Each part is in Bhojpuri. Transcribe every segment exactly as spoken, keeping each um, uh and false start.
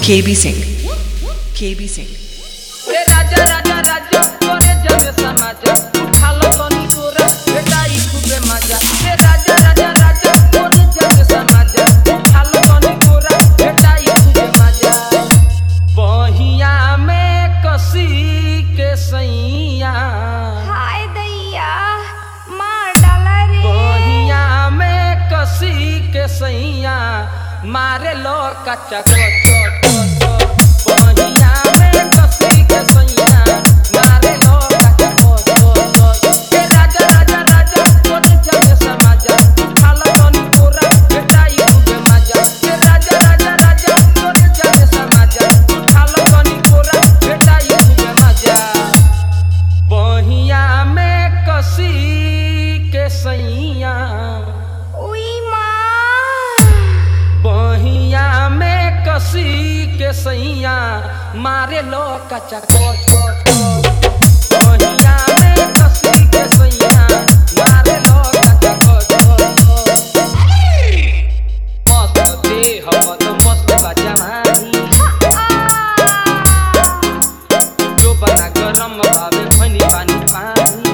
K B Singh. K B Singh. ए राजा राजा राजा तोरे जग समाजा उठालो तनी तोरा बेटाई खूबे मजा ए राजा राजा राजा तोरे जग समाजा उठालो तनी तोरा बेटाई खूबे मजा बहिया में कसी के सैया हाय दैया मार डाला रे बहिया में कसी के सैया मारे लो कच्चा को बहिया में कसी के सैया मारे लो कच्चा को ए राजा राजा राजा तोरे जग समाजा उठालो तनी तोरा बेटाई खूबे मजा ए राजा राजा राजा तोरे जग समाजा उठालो तनी तोरा बेटाई खूबे मजा बहिया में कसी के सैया उई मां बहिया में कसी के सैया मारे लो कच्चा को बहिया में कसी के सैया मारे लो कच्चा को मस्त देह मत मस्त बा जवानी जो बना गरम बाबे भनी पानी पानी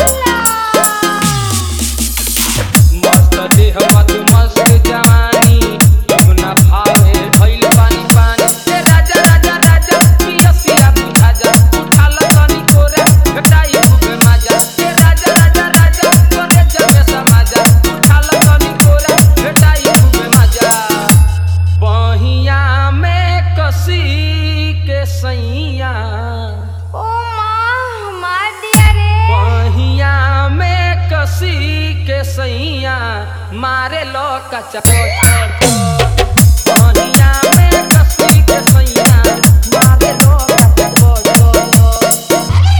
मस्त देह मत मस्त जवानी तुमना भावे भइल पानी पानी ए राजा राजा राजा पियसिया बुझा जा उठालो तनी तोरा बेटाई खूबे मजा ए राजा राजा राजा तोरे जग समाजा उठालो तनी तोरा बेटाई खूबे मजा बहिया में कसी के सैया ओ मां मार दिया रे बहिया में कसी के सैया मारे लो कच्चा बहिया में कसी के सैया मारे लो कच्चा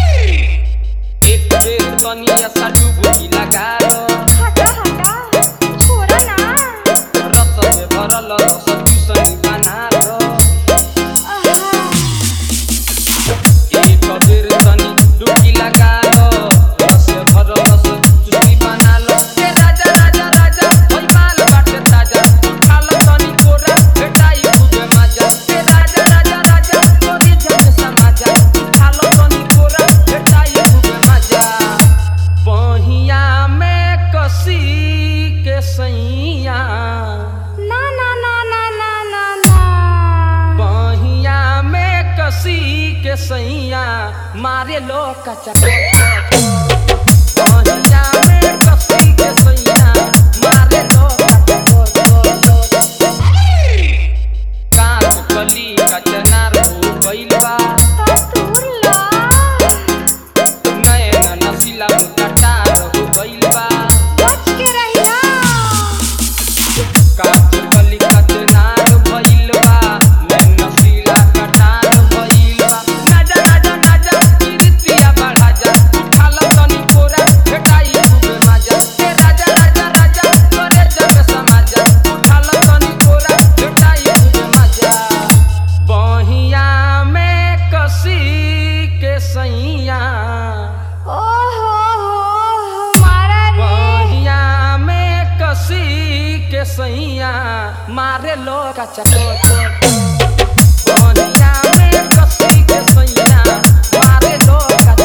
एक बेर तनिया सा डुबकी लगा लो हटा हटा छोड़ा ना रस में भरल रस ट्यूशन बना लो एक बेर तनी डुबकी लगा लो रस में भरल रस ट्यूशन बना लो ए राजा राजा राजा होई माल बाटे ताजा उठालो तनी तोरा बेटाई खूबे मजा ए राजा राजा राजा तोरे जग समाजा उठालो तनी तोरा बेटाई खूबे मजा बहिया में कसी के सैया ना ना ना ना ना ना ना बहिया में कसी के सैया मारे लो कच्चा बहिया में कसी के सैया मारे लो कच्चा कांच कली का चनार हो गइल बा तूर ला नैना नसीला मुटाटार हो गइल बा बच के रहिया कांच कली का चनार भइल बा नैना नसीला कटार भइल बा नाजा नाजा नाजा किरितिया बढ़ा जा उठालो तनी तोरा बेटाई खूबे मजा ए राजा राजा राजा तोरे जग समाजा उठालो तनी तोरा बेटाई खूबे मजा बहिया में कसी के सैया ओ हो हो मारा रे बहिया में कसी के सैया मारे लो कच्चा बहिया में कसी के सैया मारे लो कच्चा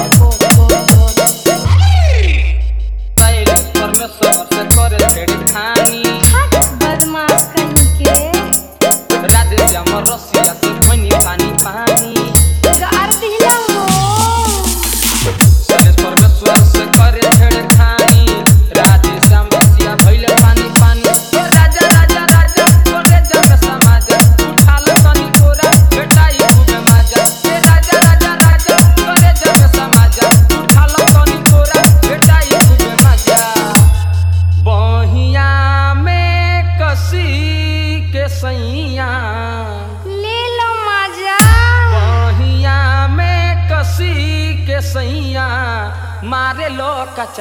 तैल परमेश्वर से करे छेड़खानी हट बदमाश कहीं के राधे श्याम रसिया से भनी पानी पानी गार दिला हो सलेश परमेश्वर से करे छेड़खानी राधे श्याम रसिया भइले पानी पानी ए राजा राजा राजा तोरे जग समाजा उठालो तनी तोरा बेटाई खूबे मजा ए राजा राजा राजा तोरे जग समाजा उठालो तनी तोरा बेटाई खूबे मजा बहिया में कसी के सैया ले लो मजा बहिया में कसी के सैया मारे लो कच्चा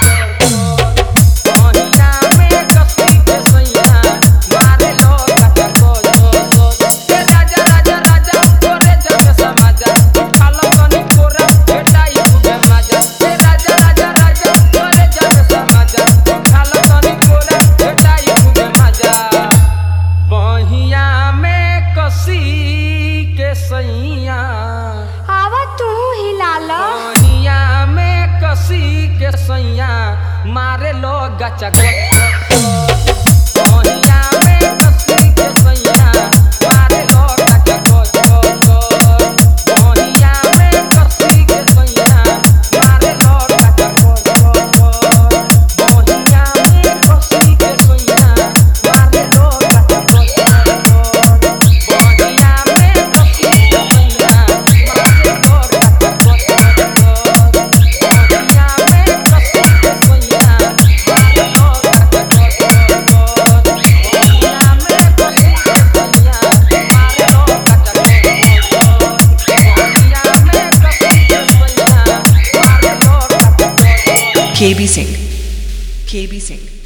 बहिया में कसी के सैया मारे लो कच्चा ए राजा राजा राजा तोरे जग समाजा उठालो तनी तोरा बेटाई खूबे मजा ए राजा राजा राजा तोरे जग समाजा उठालो तनी तोरा बेटाई खूबे मजा बहिया में कसी कसी के सैया मारे लो गचा बहिया में कसी के सैया मारे लो गचा बहिया में कसी के सैया मारे लो गचा बहिया में कसी के सैया मारे लो गचा बहिया में कसी के सैया मारे लो K B Singh. K B Singh.